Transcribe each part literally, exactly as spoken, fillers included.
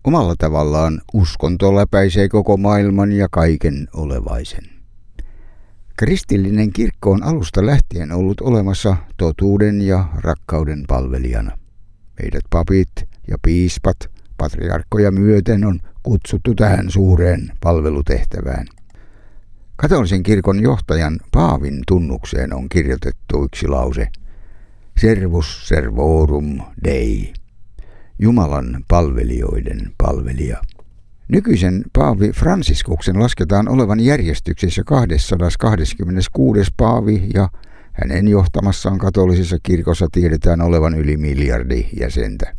Omalla tavallaan uskonto läpäisee koko maailman ja kaiken olevaisen. Kristillinen kirkko on alusta lähtien ollut olemassa totuuden ja rakkauden palvelijana. Meidät papit ja piispat, patriarkkoja myöten on kutsuttu tähän suureen palvelutehtävään. Katolisen kirkon johtajan Paavin tunnukseen on kirjoitettu yksi lause: Servus servorum Dei, Jumalan palvelijoiden palvelija. Nykyisen Paavi Fransiskuksen lasketaan olevan järjestyksessä kaksisataakaksikymmentäkuusi paavi ja hänen johtamassaan katolisessa kirkossa tiedetään olevan yli miljardi jäsentä.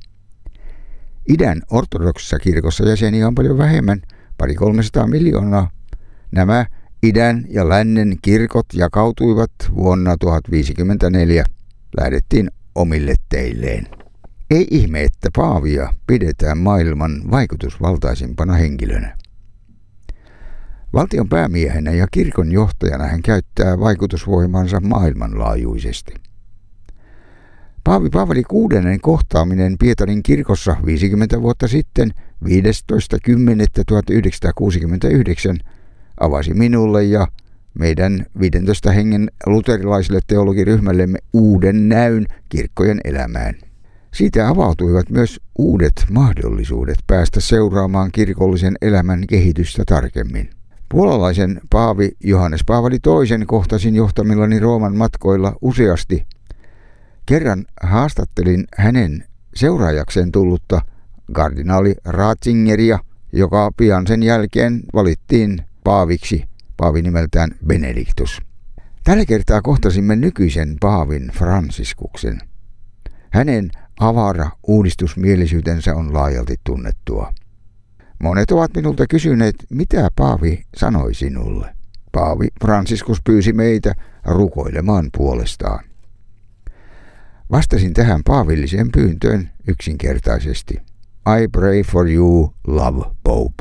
Idän ortodoksissa kirkossa jäseniä on paljon vähemmän, pari kolmesataa miljoonaa. Nämä idän ja lännen kirkot jakautuivat vuonna tuhatviisikymmentäneljä. Lähdettiin omille teilleen. Ei ihme, että paavia pidetään maailman vaikutusvaltaisimpana henkilönä. Valtion päämiehenä ja kirkon johtajana hän käyttää vaikutusvoimansa maailmanlaajuisesti. Paavi Paavali kuudennen kohtaaminen Pietarin kirkossa viisikymmentä vuotta sitten viidestoista kymmenettä tuhatyhdeksänsataakuusikymmentäyhdeksän avasi minulle ja meidän viidentoista hengen luterilaiselle teologiryhmällemme uuden näyn kirkkojen elämään. Siitä avautuivat myös uudet mahdollisuudet päästä seuraamaan kirkollisen elämän kehitystä tarkemmin. Puolalaisen paavi Johannes Paavali toisen kohtasin johtamillani Rooman matkoilla useasti. Kerran haastattelin hänen seuraajakseen tullutta kardinaali Ratzingeria, joka pian sen jälkeen valittiin paaviksi, paavi nimeltään Benediktus. Tällä kertaa kohtasimme nykyisen paavin Fransiskuksen. Hänen avara uudistusmielisyytensä on laajalti tunnettua. Monet ovat minulta kysyneet, mitä paavi sanoi sinulle. Paavi Franciscus pyysi meitä rukoilemaan puolestaan. Vastasin tähän paavilliseen pyyntöön yksinkertaisesti. I pray for you, love Pope.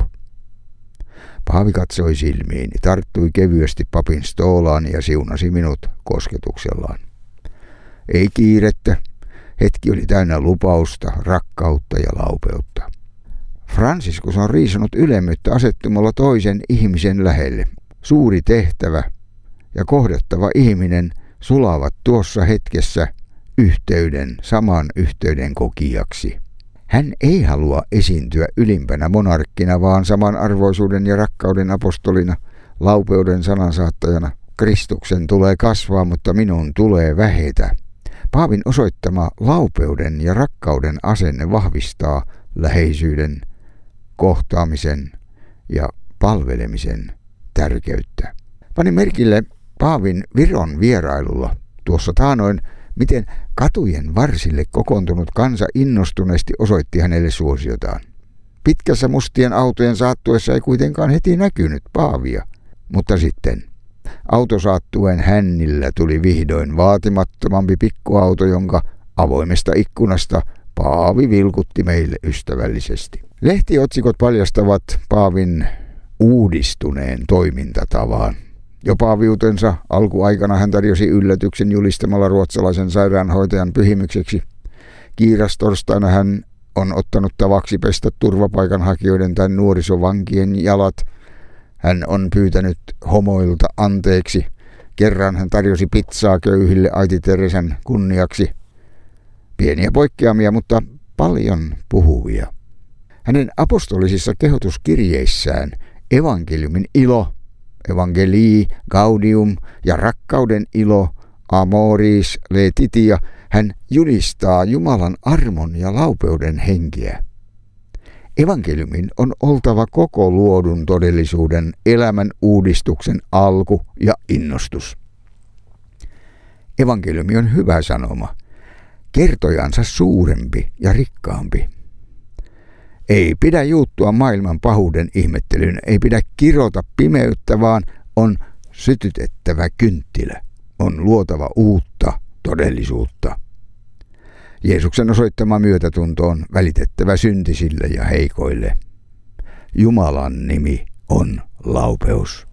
Paavi katsoi silmiin, tarttui kevyesti papin stoolaan ja siunasi minut kosketuksellaan. Ei kiirettä. Hetki oli täynnä lupausta, rakkautta ja laupeutta. Franciscus on riisonut ylemmyyttä asettumalla toisen ihmisen lähelle. Suuri tehtävä ja kohdattava ihminen sulavat tuossa hetkessä yhteyden, saman yhteyden kokijaksi. Hän ei halua esiintyä ylimpänä monarkkina, vaan samanarvoisuuden ja rakkauden apostolina, laupeuden sanansaattajana. Kristuksen tulee kasvaa, mutta minun tulee vähetä. Paavin osoittama laupeuden ja rakkauden asenne vahvistaa läheisyyden, kohtaamisen ja palvelemisen tärkeyttä. Panin merkille Paavin Viron vierailulla tuossa taanoin, miten katujen varsille kokoontunut kansa innostuneesti osoitti hänelle suosiotaan. Pitkässä mustien autojen saattuessa ei kuitenkaan heti näkynyt paavia, mutta sitten autosaattuen hännillä tuli vihdoin vaatimattomampi pikkuauto, jonka avoimesta ikkunasta paavi vilkutti meille ystävällisesti. Lehtiotsikot paljastavat paavin uudistuneen toimintatavan. Jo paaviutensa alkuaikana hän tarjosi yllätyksen julistamalla ruotsalaisen sairaanhoitajan pyhimykseksi. Kiirastorstaina hän on ottanut tavaksi pestä turvapaikanhakijoiden tai nuorisovankien jalat. Hän on pyytänyt homoilta anteeksi. Kerran hän tarjosi pizzaa köyhille äiti Teresan kunniaksi. Pieniä poikkeamia, mutta paljon puhuvia. Hänen apostolisissa kehotuskirjeissään evankeliumin ilo, evangelii, gaudium ja rakkauden ilo, amoris laetitia, hän julistaa Jumalan armon ja laupeuden henkeä. Evankeliumin on oltava koko luodun todellisuuden elämän uudistuksen alku ja innostus. Evankeliumi on hyvä sanoma, kertojansa suurempi ja rikkaampi. Ei pidä juuttua maailman pahuuden ihmettelyyn, ei pidä kirota pimeyttä, vaan on sytytettävä kynttilä, on luotava uutta todellisuutta. Jeesuksen osoittama myötätunto on välitettävä syntisille ja heikoille. Jumalan nimi on laupeus.